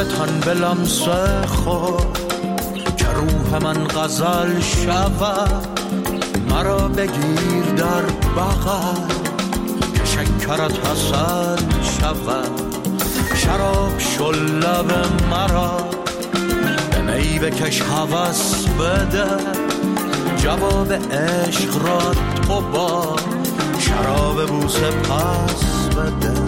تن به لمس خود که روح من غزل شود. مرا بگیر در بغل که شکرت حاصل شود. شراب شل لب مرا به می بکش هوس بده. جواب عشق را تو با شراب بوسه پس بده.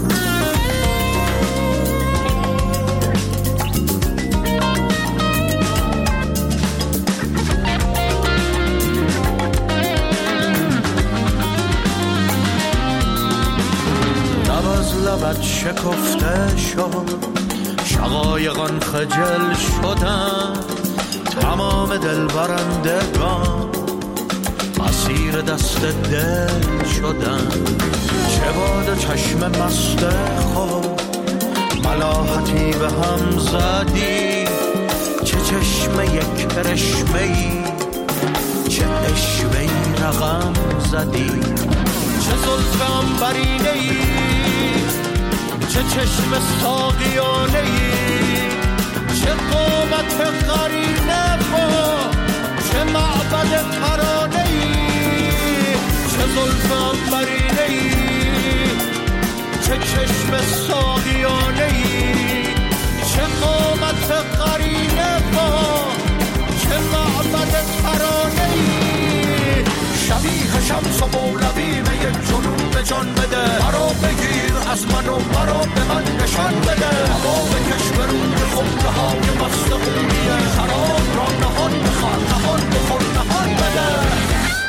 لبت شکفته شد، شقایقان خجل شدن. تمام دل برندگان اسیر دست دل شدن. چه باد چشم مست خود ملاحتی به هم زدی. چه چشم یک کرشمه‌ای، چه اشوه‌ای رقم زدی. چه زلف عنبرینه‌ای، چه چشم ساقیانه‌ای. چه قامت قرینه با چه معبد ترانه‌ای. چه زلف عنبرینه‌ای، چه چشم ساقیانه‌ای. چه قامت قرینه با چه معبد ترانه‌ای. شبیه شمس و مولوی به یک جنون به جان بده. مرا بگیر از من و مرا به من نشان بده. هوا بکش به روی خمره های مست خونیه. شراب را نهان بخور نهان بخور نهان بده.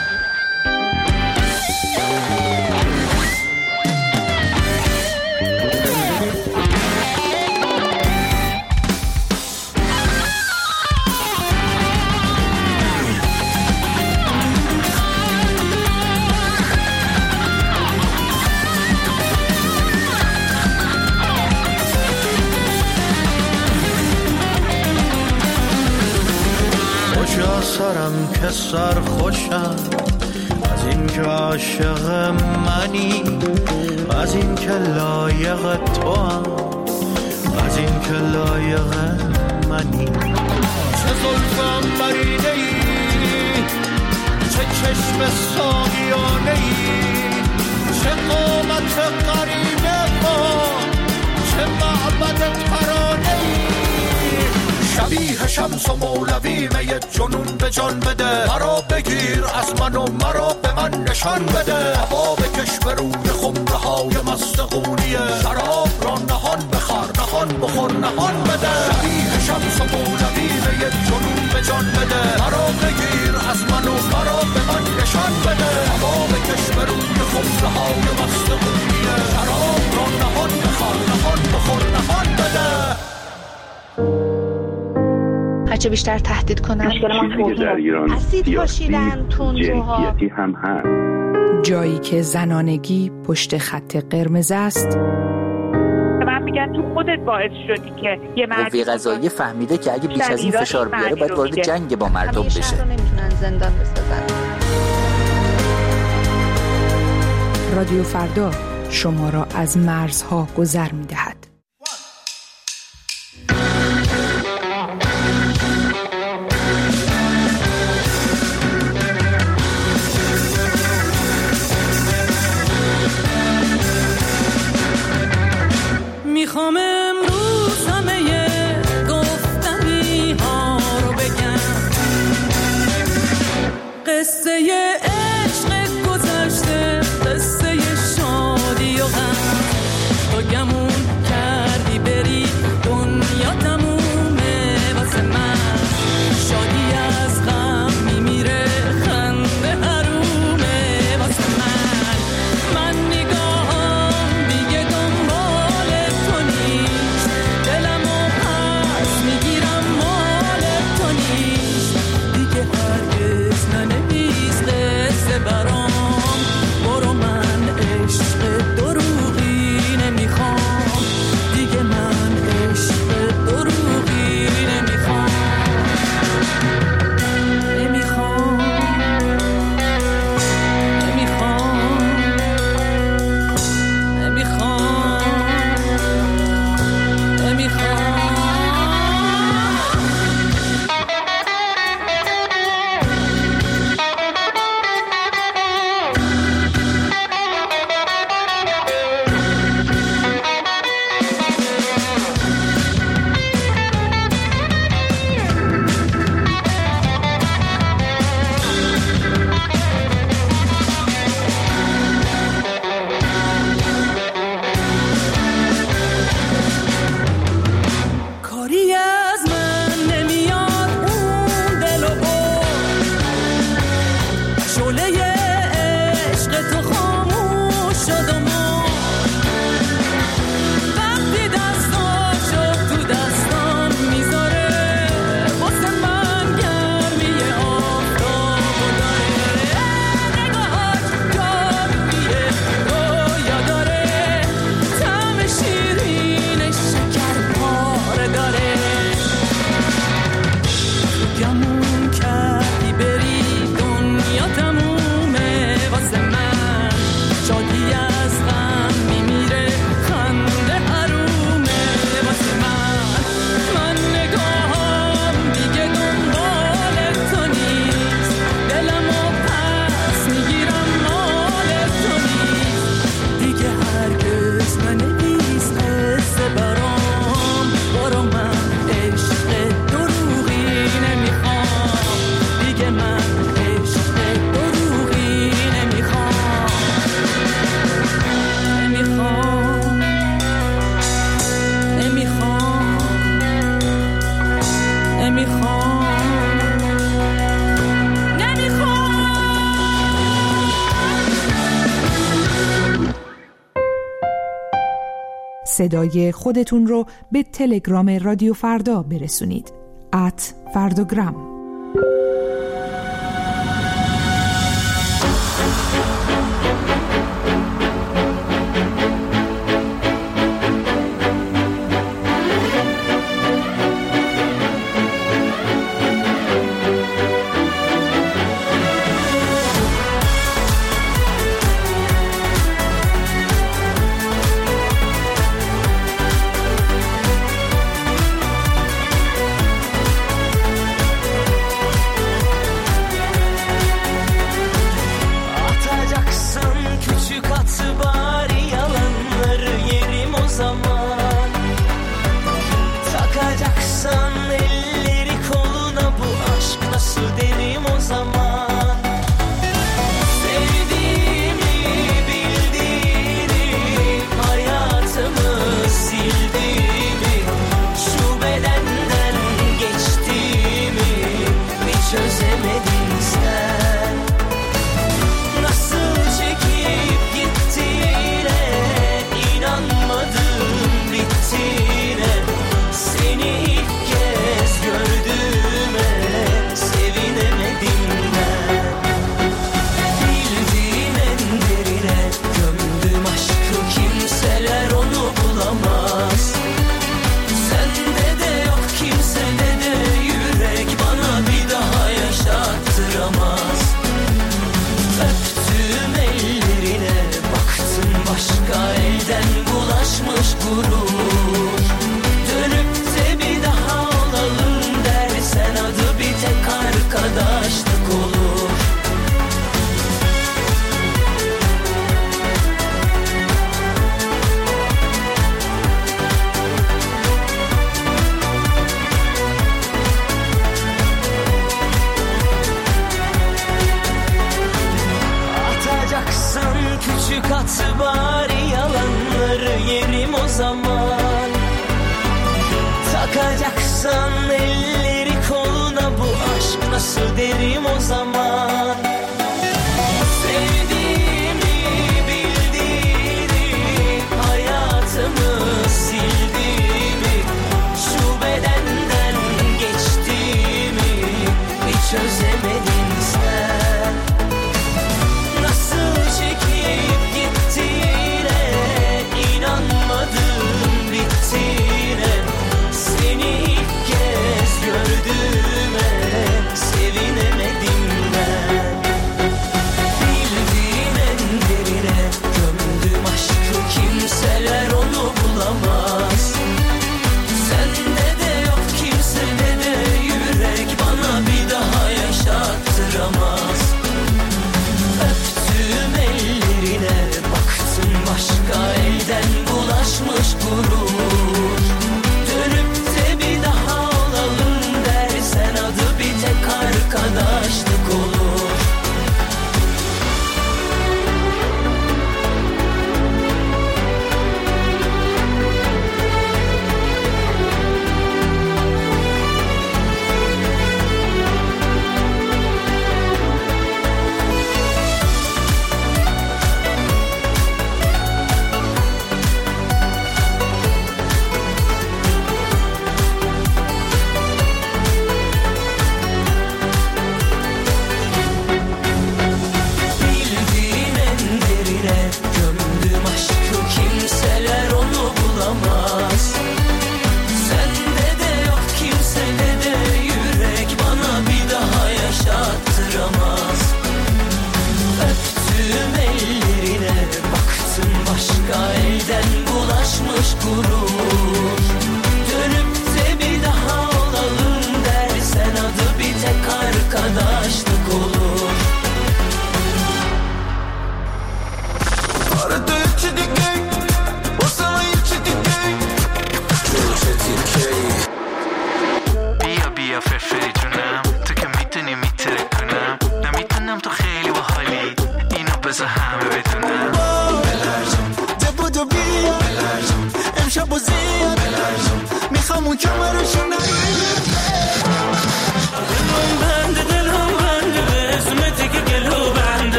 سرم که سر خوشم از این که عاشق منی. از این که لایق تو هم، از این که لایق منی. چه زلف عنبرینه‌ای، چه چشم ساقیانه‌ای. چه قامت قرینه با چه معبد ترانه‌ای. شبیه شمس و مولوی می جنون به جان بده. مرا بگیر از من و مرا به من نشان بده. هوا بکش به روی خمره های مست خونیه. شراب را نهان بخور نهان بخور نهان بده. شبیه شمس و مولوی می جنون به جان بده. مرا بگیر از من و مرا به من نشان بده. هوا بکش به روی خمره های مست خونیه. شراب را نهان بخور نهان بخور نهان بده. هرچه بیشتر تهدید کنن اسید پاشیدن تندروها هم هست. جایی که زنانگی پشت خط قرمز است. من میگم تو خودت باعث شدی که یه قوه قضاییه فهمیده که اگه بیش از این فشار بیاره باید وارد جنگ با مردم بشه. شهر رو نمیتونن زندان بسازن. رادیو فردا شما را از مرزها گذر میدهد. میخوام امروز همه گفتنی ها رو بگم. قصه عشق گذشته، قصه شادی و غم. تو گمون صدای خودتون رو به تلگرام رادیو فردا برسونید. @فرداگرام.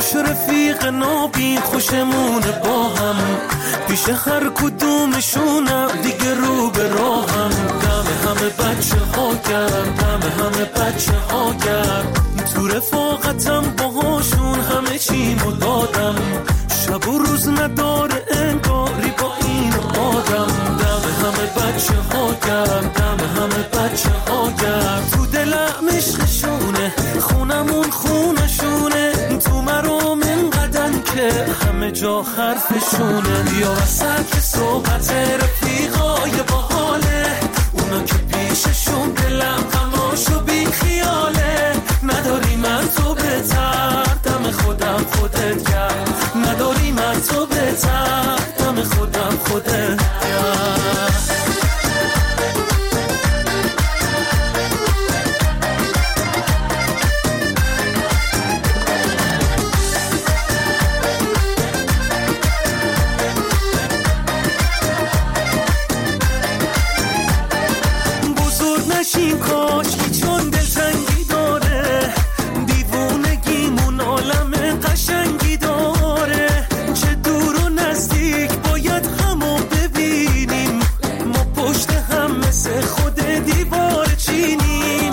خوش رفیق نابین خوشمونه با هم، پیش هر کدومشونم دیگه رو به راهم. دم همه بچه ها گرم، دم همه بچه ها گرم، تو رفاقتم باهاشون همه چیمو دادم. شب و روز نداره انگاری با این آدم. دم همه بچه ها گرم، دم همه بچه ها گرم، تو دلم عشقشونه، خونمون خونشونه، تو مرام اینقدن که همه جا حرفشونه. یا وسط صحبت رفیقای باحاله، اونا که پیششون دلم غماشو بی خیاله. نداری من تو بهتر، دم خودم خودت گرم، نداری من تو بهتر، دم خودم خودت گرم. این کاشکی چون دلتنگی داره، دیوونگیمون عالم قشنگی داره. چه دور و نزدیک باید همو ببینیم، ما پشت هم مثل خود دیوار چینیم.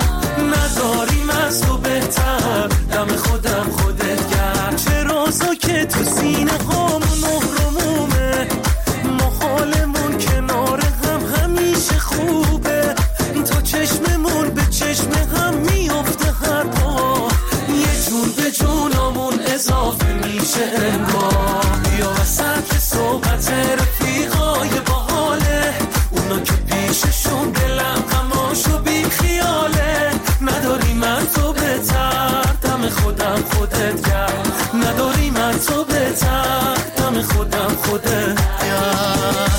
نداریم از تو بهتر، دم خودم خودت گرم. چه رازا که تو سینه هامون مهرمومه، ما حالمون کنار هم همیشه خوبه. تا چشممون به چشم هم میفته هر پا، یه جون به جونمون اضافه میشه انگار. یا وسط صحبت رفیقای باحاله، اونا که پیششون دلم غماشو بی خیاله. نداری من تو بهتر، دم خودم خودت گرم، نداری من تو بهتر، دم خودم خودت گرم.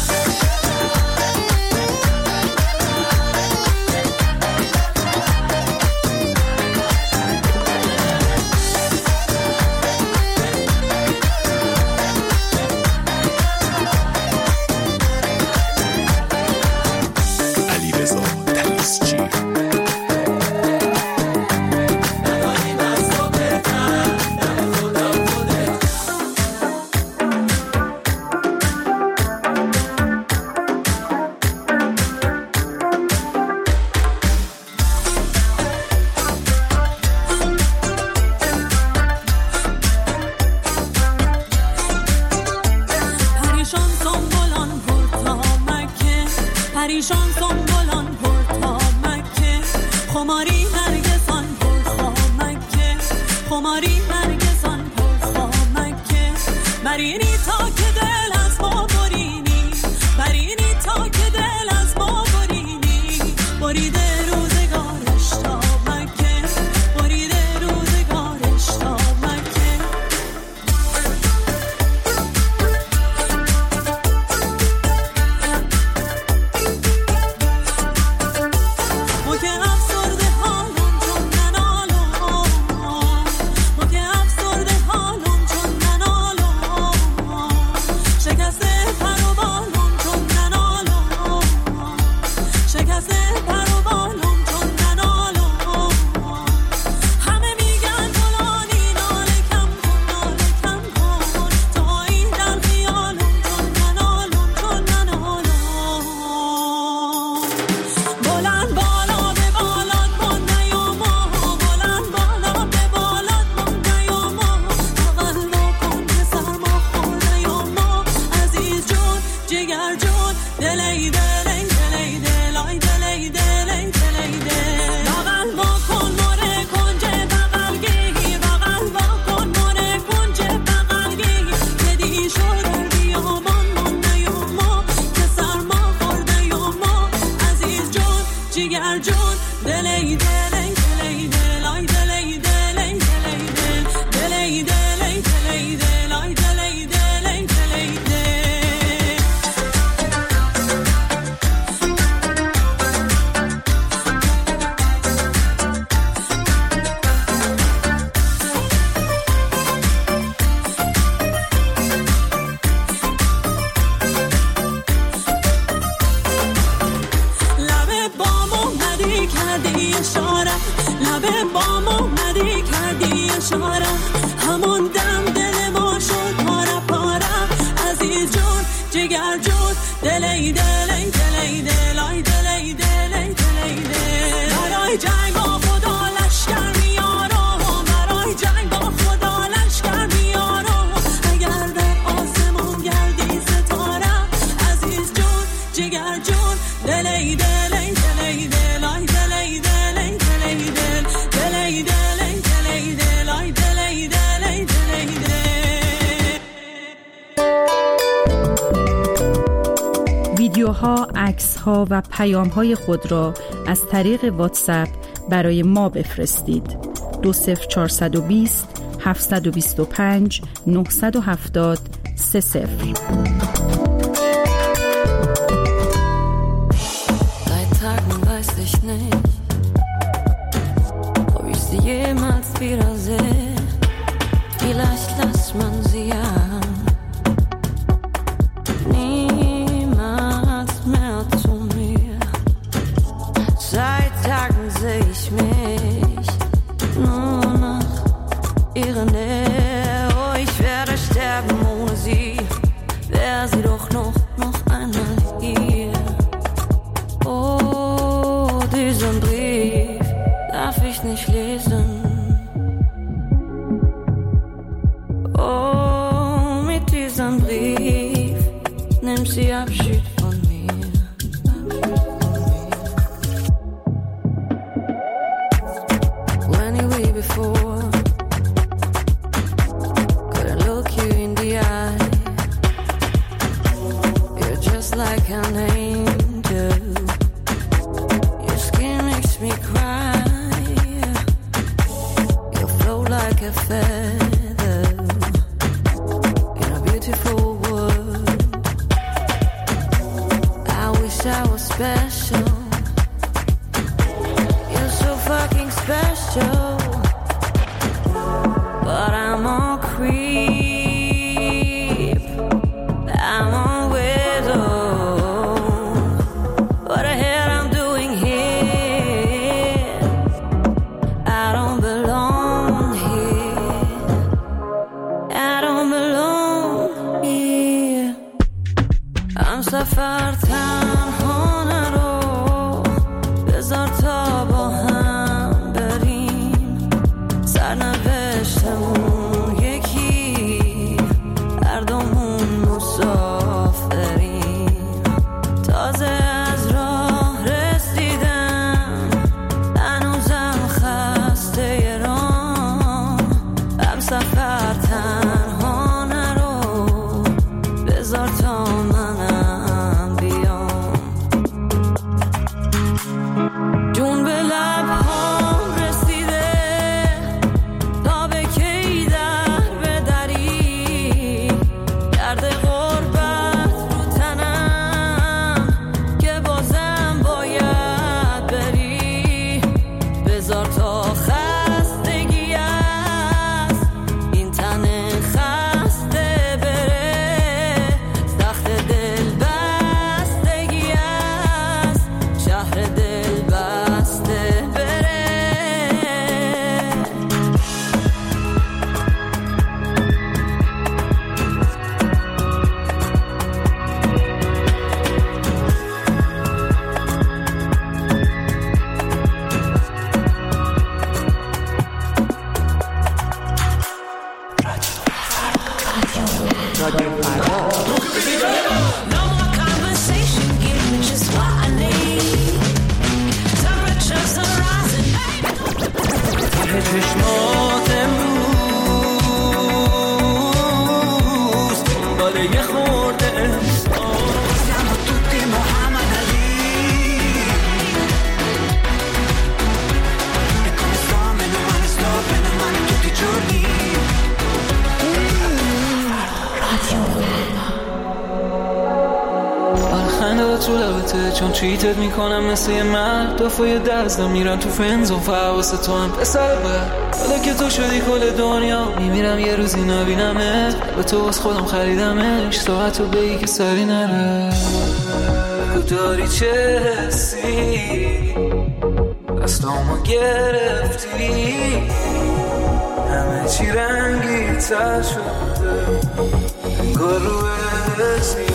که افسرده حالم چون ننالم، ما که ها، عکس ها و پیام های خود را از طریق واتساپ برای ما بفرستید. 20420 725 970 30. Jemals wiedersehe, vielleicht lässt man sie ja niemals mehr zu mir. Seit Tagen sehe ich mich nur nach ihrer Nähe. Oh, ich werde sterben ohne sie, wäre sie doch noch einmal hier. Oh, diesen Brief darf ich nicht lesen. Oh, mit diesem Brief nimmt sie Abschied von mir. When you were before, couldn't look you in the eye. You're just like an angel. Your skin makes me cry. Like a feather in a beautiful world. I wish I was special. You're so fucking special. But I'm a creep. I'm a widow. What the hell I'm doing here? I don't belong. سفر تنها نرو، بذار تا با هم بریم، سرنوشتمون یکی، هر دومون مسافریم. تازه از راه رسیدم، هنوزم خسته راه، هم سفر تنها نرو، بذار تا منم چون چیتت میکنم مثل یه مرد، دفعه دستم میرم تو فنزون، فحواسه تو هم پسر بر. حالا که تو شدی کل دنیا، میمیرم یه روزی نبینمت، به تو از خودم خریدمش، ساعت رو بگی که سری نره. بگو داری چه حسی، دستامو گرفتی، همه چی رنگی تر شده، انگار رو حسی.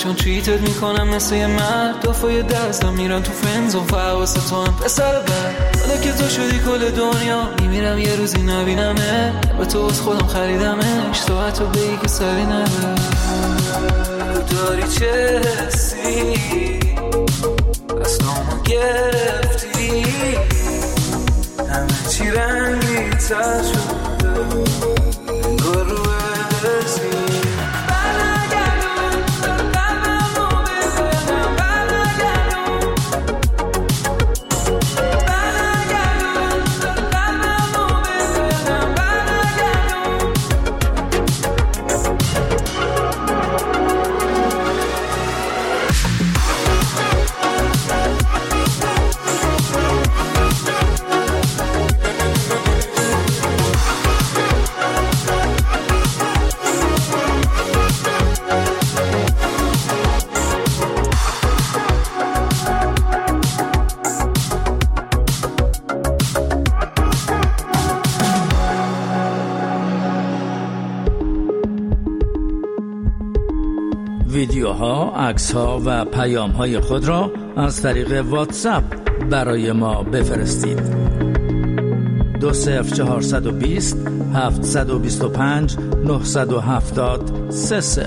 چون چیتت میکنم مثل یه مرد دافای دستم میرم تو فنزون فحواس تو هم پسر بر حالا که تو شدی کل دنیا میمیرم یه روزی نبینمه به تو از خودم خریدمش تو حتی بگی که سری نبر داری چه حسی دستامو گرفتی همه چی رنگی تر شده انگار رو ارسی ویدیوها، عکس‌ها و پیام‌های خود را از طریق واتساپ برای ما بفرستید. 20420 725 970 30.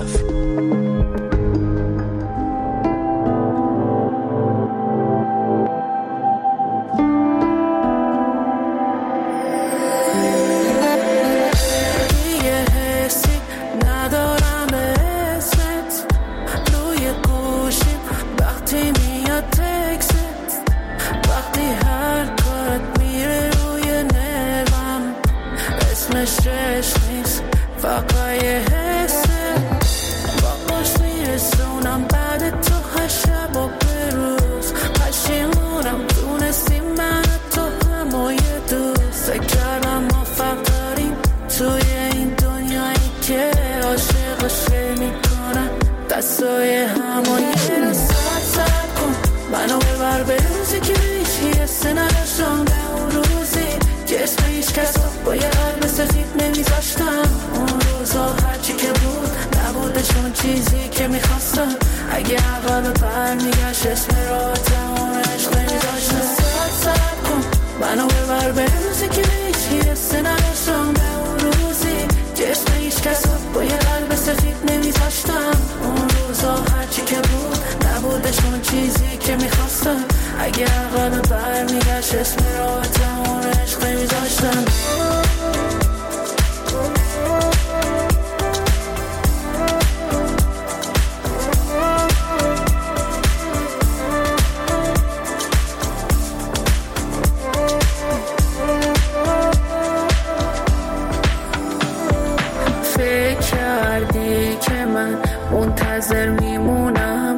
منتظر میمونم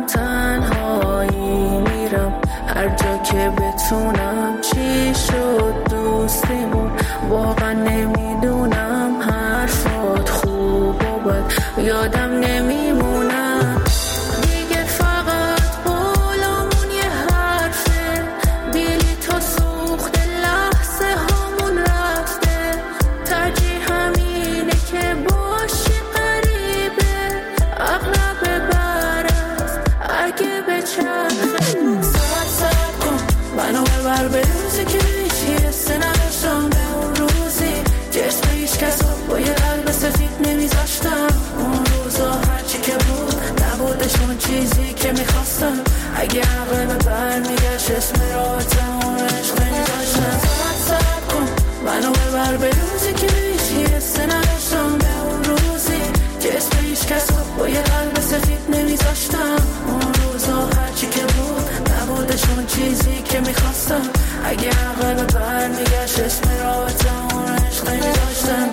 تنهایی میرم هر جا که بتونم چی شد دوستیمون واقعا نمیدونم حرفات خوب و بد یادم نمیمونم دیگه فقط بالامون یه حرفه دیلی تا سوخت لحظه هامون رفته ترجیح همینه که باشی قریبه اغلب برست اگه به چرخه ساعت کن منو ببر به روزی که هیچی حسه نداشتم به اون روزی جسم هیچ کس با یه قلب سفید نمیذاشتم اون روزا هرچی که بود نبودشون چیزی که میخواستم اگه عقل برمیگشت اسم راحتم اون عشق نمیذاشتم ساعت کن منو ببر به روزی که هیچی حسه نداشتم به اون روزی جسم هیچ کس با یه قلب سفید نمیذاشتم اون روزا هرچی که بود نبودشون چیزی که میخواستم اگه عقل برمیگشت اسم راحتم اون عشق نمیذاشتم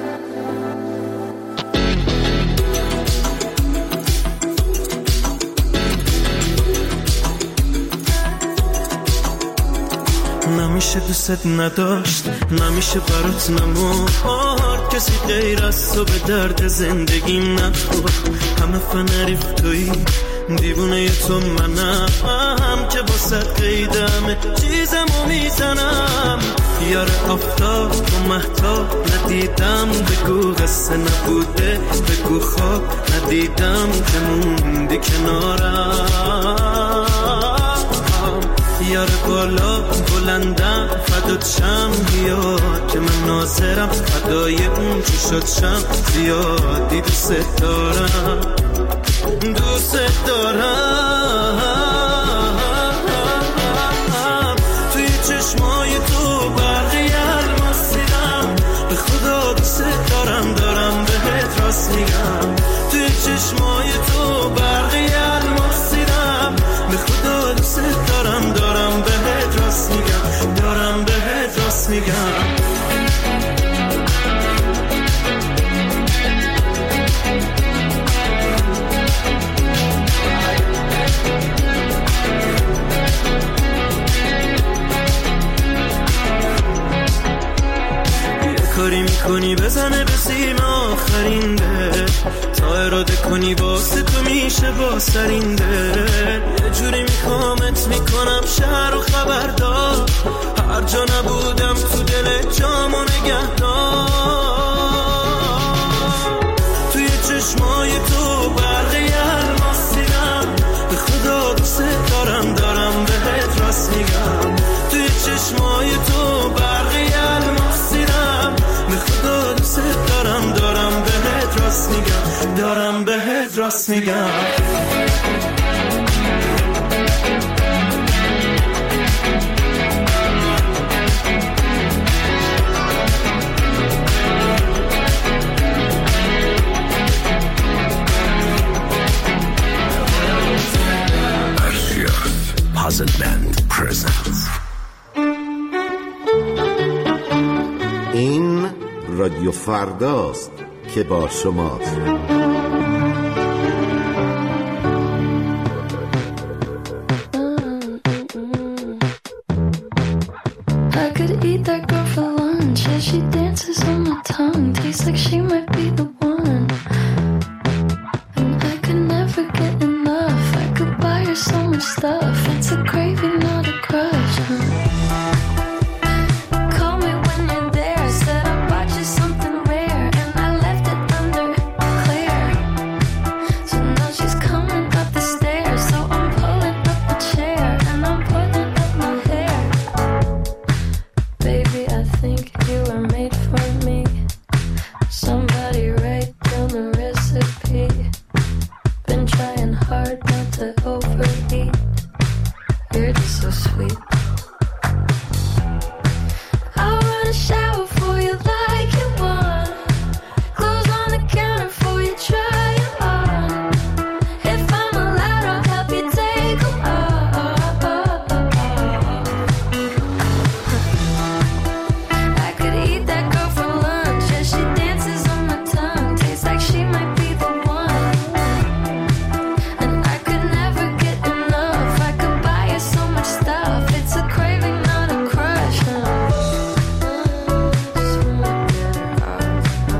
نمیشه دوست نداشت نمیشه برات نمار کسی غیر از تو به درد زندگیم نخور همه فنریخ تویی دیوونه تو منم که باست قیدمه چیزمو میزنم یار آفتاب و مهتاب ندیدم بگو قصه نبوده بگو خواب ندیدم که موندی کنارم یار بالا بلندم فدات شم بیا که من ناظرم فدای اون چی شد شم زیادی دوست دارم توی چشمای تو برقی الماس دیدم به خدا دوست دارم بهت راست میگم توی چشمای تو برقی الماس دیدم به خدا دوست دارم بهت راست میگم بهت راست میگم کاری میکنی بزنه به سیم آخرین ده تا اراده کنی واسه تو میشه با سرین ده یه جوری میکامت میکنم شهر و خبردار هر جا نبودم تو دل جامو نگهدار توی چشمای تو برقی الماس دیدم به خدا دوست دارم بهت راست میگم توی چشمای تو برقی الماس دیدم به خدا دوست دارم بهت راست میگم بهت راست میگم Puzzle Band presents. این رادیو فرداست که با شماست. I could eat that girl for lunch as she dances on my tongue. Tastes like she might be the one. And I could never get enough. I could buy her so much stuff. It's a craving, not a crush. Call me when you're there. Said I bought you something rare, and I left it under Claire. So now she's coming up the stairs. So I'm pulling up the chair, and I'm pulling up my hair. Baby, I think you were made for me. Somebody write down the recipe. Been trying hard not to overeat. You're just so sweet. I wanna shower for you like you want. Clothes on the counter for you, try it on. If I'm allowed, I'll help you take them off. I could eat that girl for lunch as she dances on my tongue. Tastes like she might be the one. And I could never get enough. I could buy her so much stuff. It's a craving, not a crush. Just wanna get her off.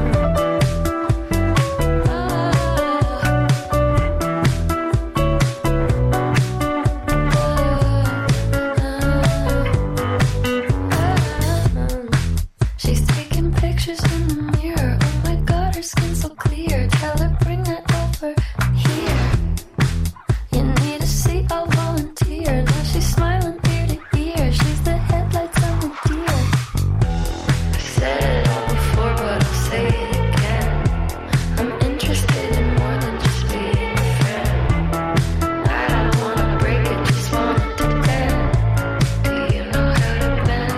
She's taking pictures in the mirror. Oh my god, her skin's so clear. Tell her bring that over here. You need a seat, I'll volunteer. Now she's smiling ear to ear. She's the headlights on the deer. I said it all before, but I'll say it again. I'm interested in more than just being a friend. I don't wanna break it, just wanna depend. Do you know how to bend?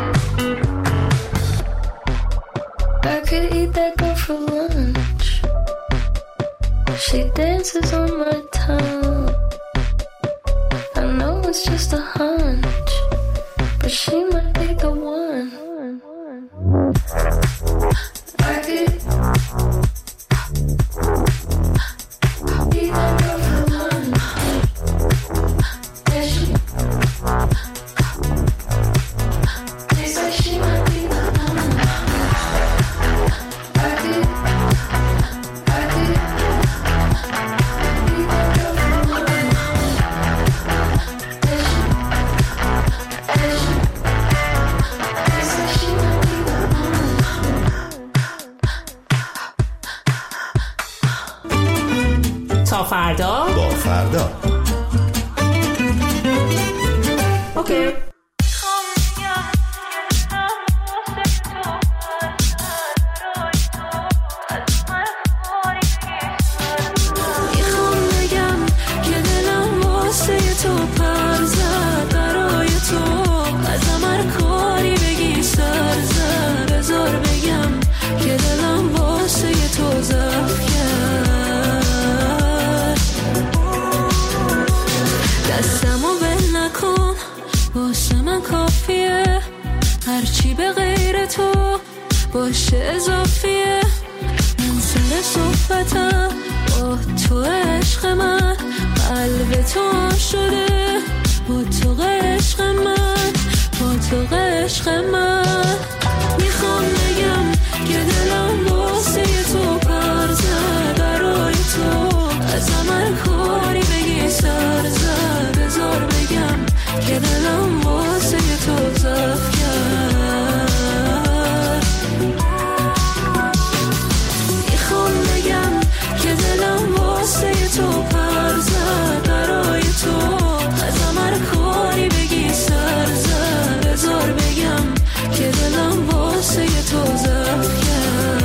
I could eat that girl for lunch. She dances on my tongue. I know it's just a hunch, but she might be the one. I could eat that girl for lunch. Yeah, she tastes like she might be the one. I could eat that girl for lunch. واسه من کافیه، هرچی به غیر تو باشه اضافیه. من سر صحبتم با تو عشق من، قلب تو شده با تو عشق من، با تو عشق من. میخوام بگم که دلم واسه تو پر زد، برای تو از عمل کاری بگی سر زد. بذار بگم که دلم واسه تو ضعف کرد. میخوام بگم که دلم واسه تو پر زد، برای تو از عمل کاری بگی سر زد. بذار بگم که دلم واسه تو ضعف کرد.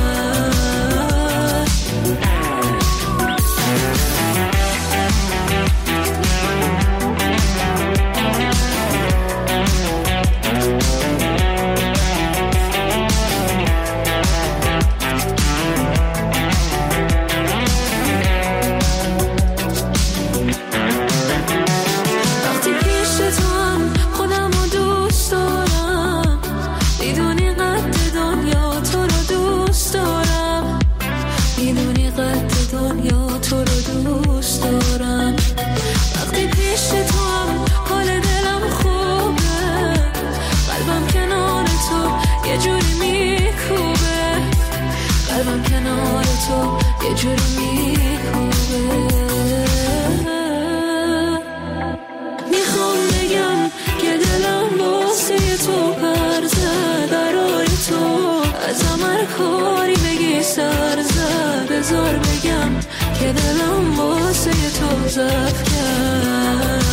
بذار بگم که دلم واسه تو ضعف کرد.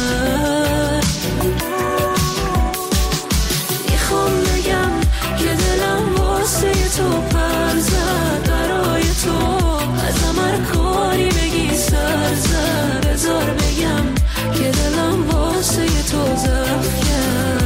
میخوام بگم که دلم واسه تو پر زد، برای تو از عمل کاری بگی سر زد. بذار بگم که دلم واسه تو ضعف کرد.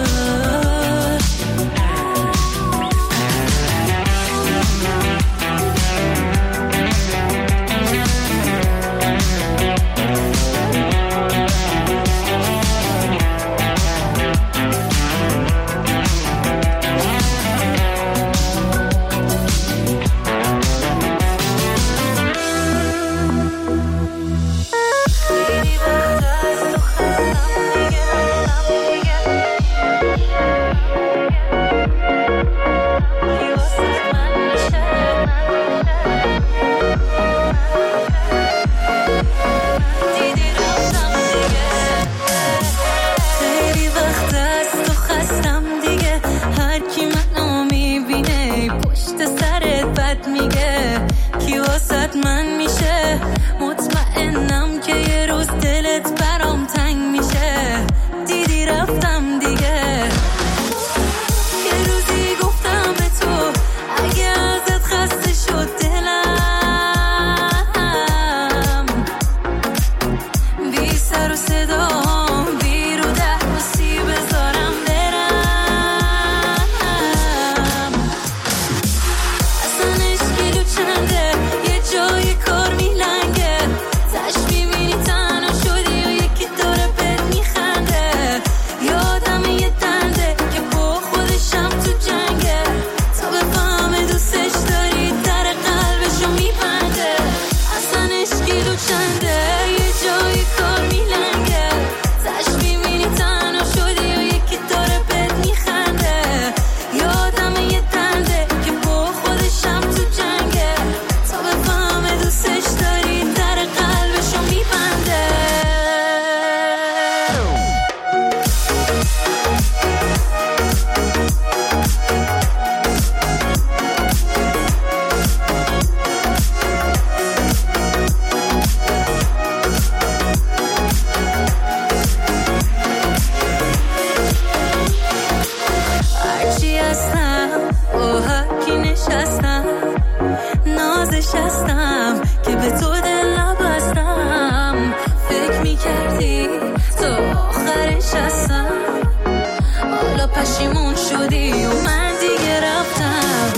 پشیمون شدی و من دیگه رفتم.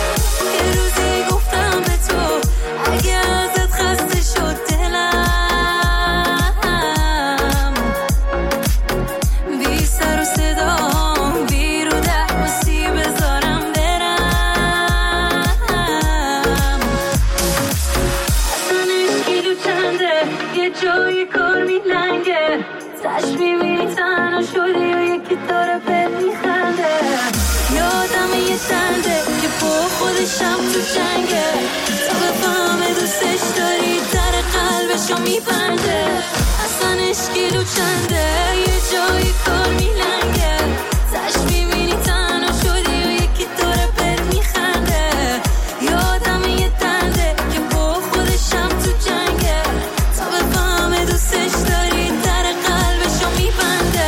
یه روزی گفتم به تو اگه ازت خسته شد دلم، بی سر و صدا یه دنده که با خودشم تو جنگه تا بفهمه دوستش داری در قلبشو میبنده اصلا اشکیلو چنده یه جایی کار میلنگه تش میبینی تنها شدی و یکی داره بهت میخنده یادم یه دنده که با خودشم تو جنگه تا بفهمه دوستش داری در قلبشو میبنده.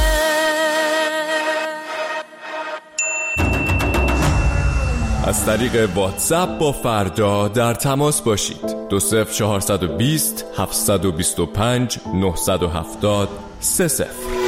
از طریق واتساپ با فردا در تماس باشید. 20420 725 970 30.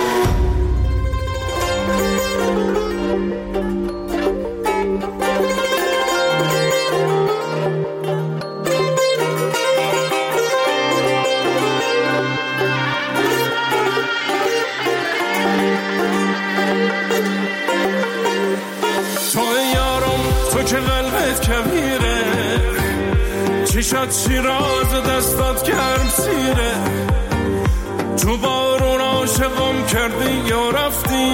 چشات شیراز دستات گرم سیره تو بارون عاشقم کردی یا رفتی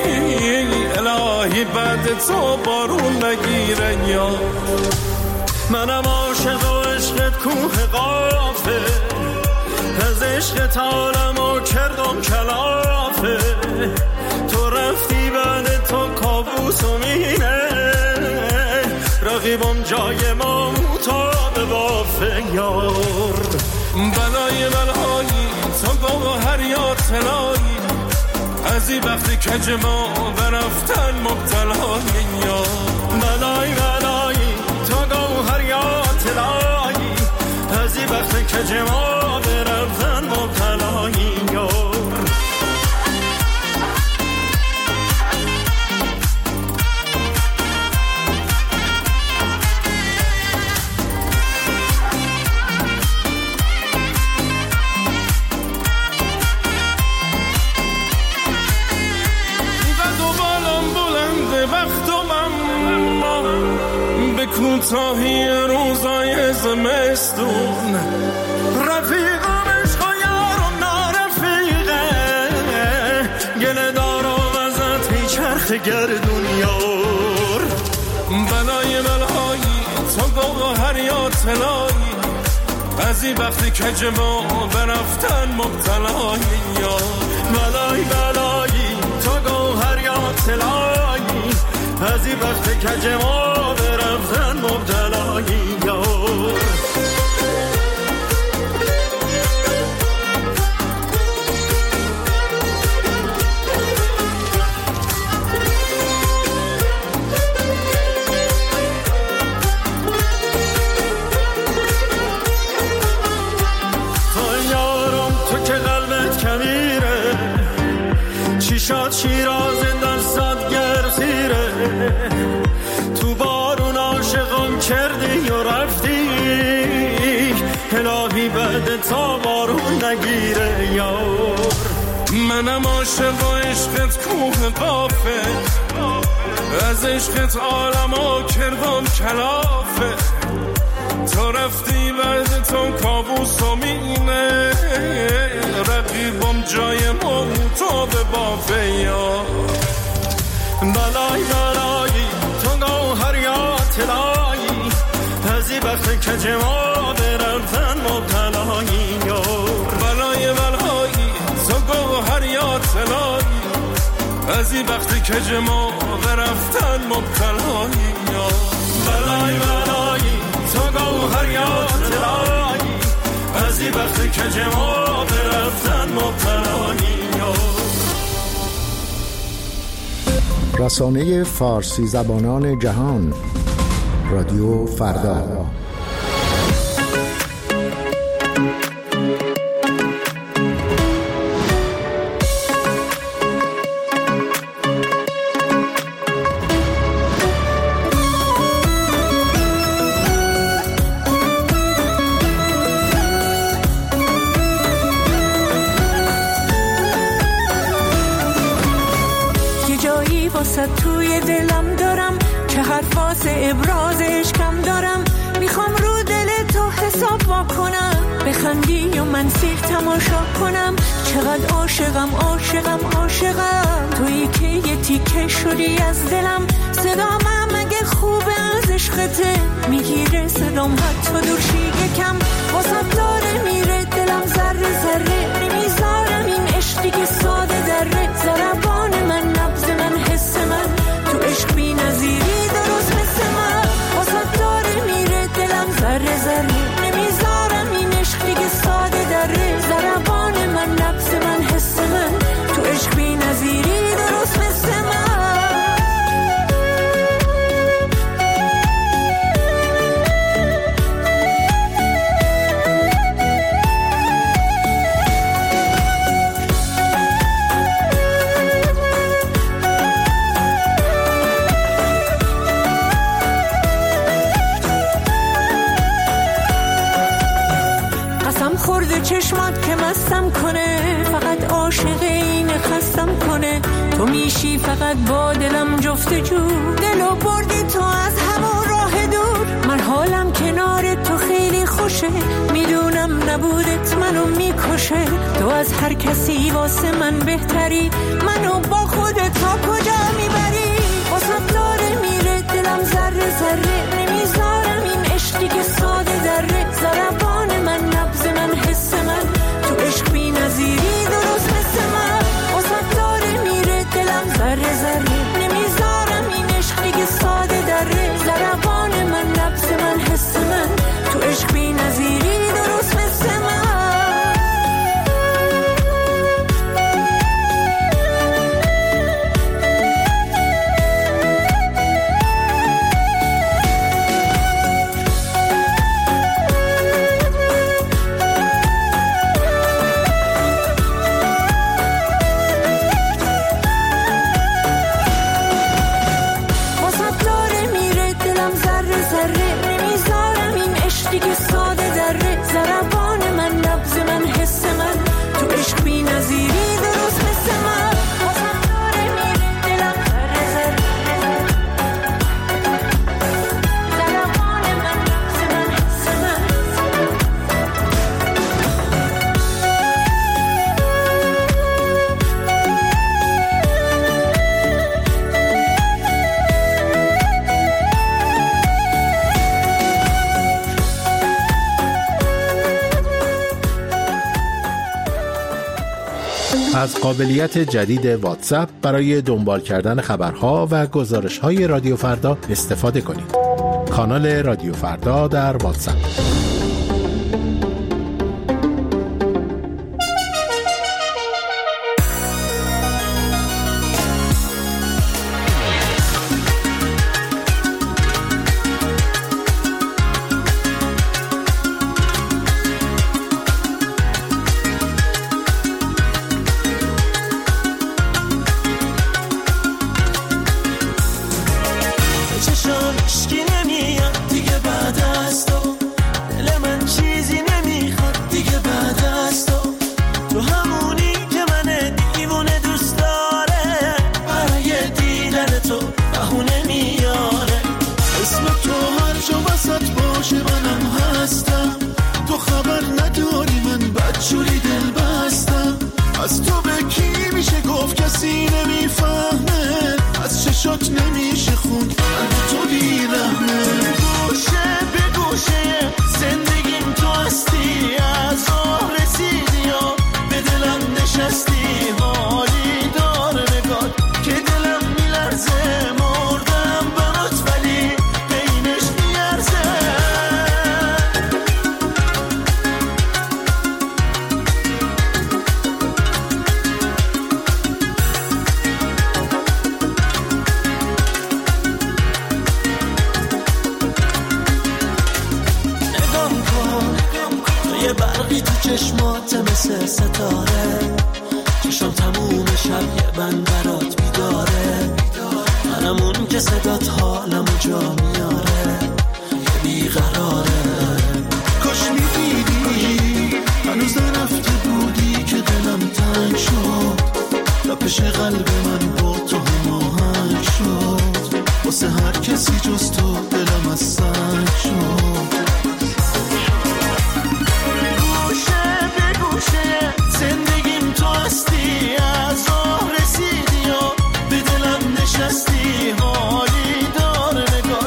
الهی بعد تو بارون نگیره یا منم عاشق و عشقت کوه قافه از عشقت عالمو کردم کلافه تو رفتی بعد تو کابوس و مینه رقیبم جای ما مطابه بافه یار بلای بلایی تا گوهر یا طلایی از این وقتی کج ما برفتن مبتلای یار بلای بلایی تا گوهر یا طلایی از این وقتی کج ما برفتن مبتلای یار کوتاهی روزای زمستون رفیقم عشق و یارم نارفیقه گله دارم ازت میچرخ گردون یار بلای بلایی تا گوهر یا طلایی از این وقتی کج ما برفتن مبتلای یار بلای بلایی تا گوهر یا طلایی از این وقتی کج ما برفتن مبتلایی یار تو یارم تو که قلبت کمیره چیشات شیراز دستات گرخیره تو بارون عاشقم کردی و رفتی الهی بعد تا بارون نگیره یار منم عاشق و عشقت کوه قافه از عشقت عالمو کردم کلافه تو رفتی بعد تو کابوس و مینه رقیبم جای ما تو به بافه یار بلای بلایی تو گوهر یا طلایی از این وقت کج ما برفتن مبتلایی یار بلای بلایی تو گوهر یا طلایی از این وقت کج ما برفتن مبتلایی یار بلای بلایی تو گوهر یا طلایی از این وقت کج ما برفتن مبتلایی یار رسانه فارسی زبانان جهان رادیو فردا. توی دلم دارم که حرف واسه ابراز عشقم دارم میخوام رو دل تو حساب واکنم بخندی و من سیر تماشا کنم چقدر عاشقم عاشقم عاشقم تویی که یه تیکه شدی از دلم صدامم خوبه از عشقته میگیره صدام حتی دور شیگه کم واسه داره میره دلم ذره ذره نمیذارم این عشقی که ساده دره ضربان من نبض من حس من تو عشق بی نظیری درست مثل من واسه داره میره دلم ذره ذره نمیذارم این عشقی که ساده دره ضربان من نبض من حس من تو عشق بی نظیری درست مثل من چشمات که مستم کنه فقط عاشق اینه خستم کنه تو میشی فقط با دلم جفت جو دلو بردی تو از همون راه دور من حالم کنار تو خیلی خوشه میدونم نبودت منو میکشه تو از هر کسی واسه من بهتری منو با خودت تا کجا میبری واسه داره میره دلم ذره ذره نمیذارم این عشقی که ساده دره ضربان من نبض من حس من تو عشق بی نظیری درست مثل من واسه داره میره دلم ذره ذره نمیذارم این عشقی که ساده دره ضربان من نبض من حس من تو عشق بی نظیری درست مثل من از قابلیت جدید واتساپ برای دنبال کردن خبرها و گزارش‌های رادیو فردا استفاده کنید. کانال رادیو فردا در واتساپ. حالی دار نگاه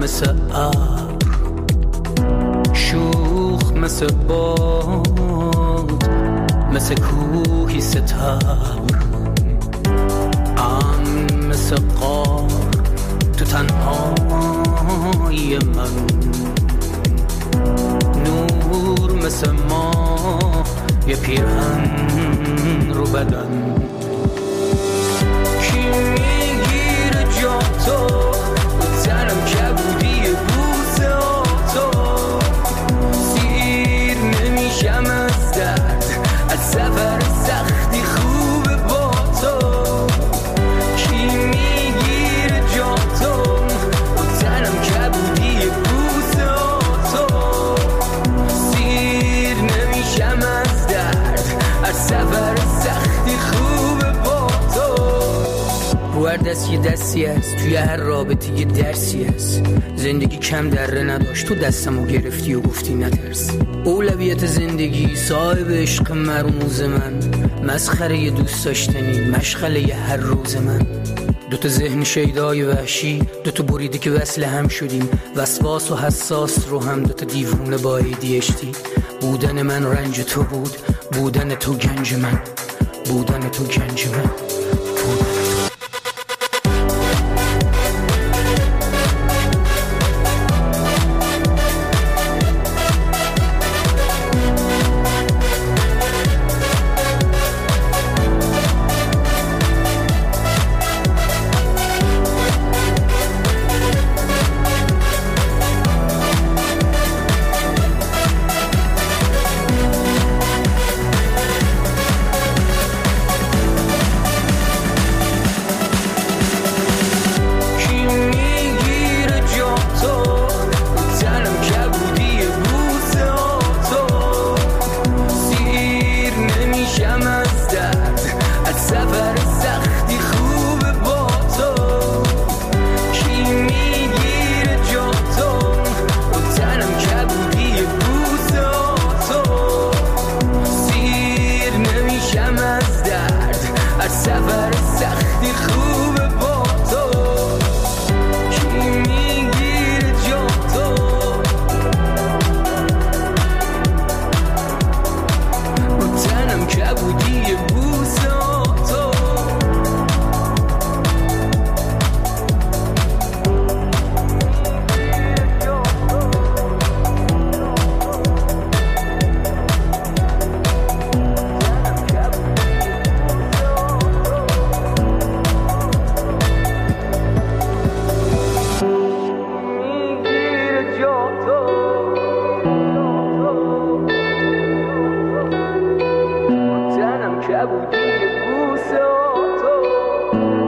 مثل ابر، شوخ مثل باد، مثل کوهی ستبر، مثل غار تو تنهایی من، نور مثل ما یه پیرهن رو بدن. کی میگیره جا تو تنم کبودی بوس تو، سیر نمیشم از درد، از سفر سختی خوبه با تو. کی میگیره جا تو تنم کبودی بوس تو، سیر نمیشم از درد، از سفر سختی خوبه با تو. رو هر دست یه دستی هست، توی هر رابطه یه درسی هست. زندگی کم دره نداشت، تو دستمو گرفتی و گفتی نترس. اولویت زندگی صاحب عشق مرموز من، مسخره یه دوست داشتنی، مشغله یه هر روز من. دوتا ذهن شیدای وحشی، دوتا بریده که وصل هم شدیم، وسواس و حساس رو هم دوتا دیوونه با ADHD. بودن من رنج تو بود، بودن تو گنج من، بودن تو گنج من. کبودی بوسه تو